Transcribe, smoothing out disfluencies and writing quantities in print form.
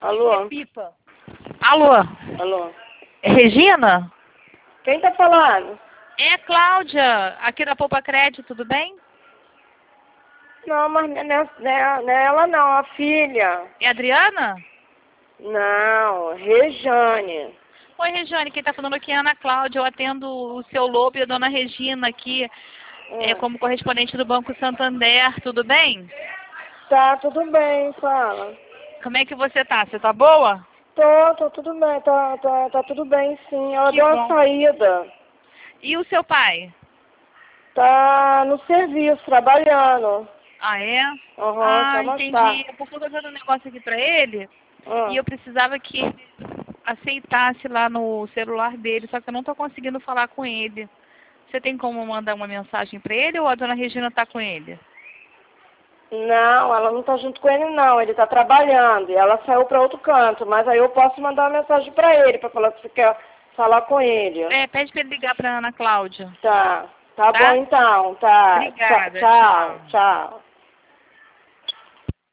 Alô? Pipa. Alô? Alô? Regina? Quem tá falando? É a Cláudia, aqui da Poupa Crédito, tudo bem? Não, mas não é ela não, a filha. É a Adriana? Não, Rejane. Oi, Regiane, quem tá falando aqui é a Ana Cláudia. Eu atendo o seu Lobo e a dona Regina aqui como correspondente do Banco Santander, tudo bem? Tá, tudo bem, fala. Como é que você tá? Você tá boa? Tô tudo bem, tá tudo bem sim. Ela Que deu uma bom. saída. E o seu pai? Tá no serviço, trabalhando. Ah, é? Só mais Entendi. tarde. É porque eu tô fazendo um negócio aqui pra ele e Ah. eu precisava que ele aceitasse lá no celular dele, só que eu não tô conseguindo falar com ele. Você tem como mandar uma mensagem pra ele ou a dona Regina tá com ele? Não, ela não tá junto com ele não, ele tá trabalhando e ela saiu pra outro canto, mas aí eu posso mandar uma mensagem pra ele, pra falar que você quer falar com ele. É, pede pra ele ligar pra Ana Cláudia. Tá Tá? bom então, tá. Obrigada, Tchau, tchau. tchau.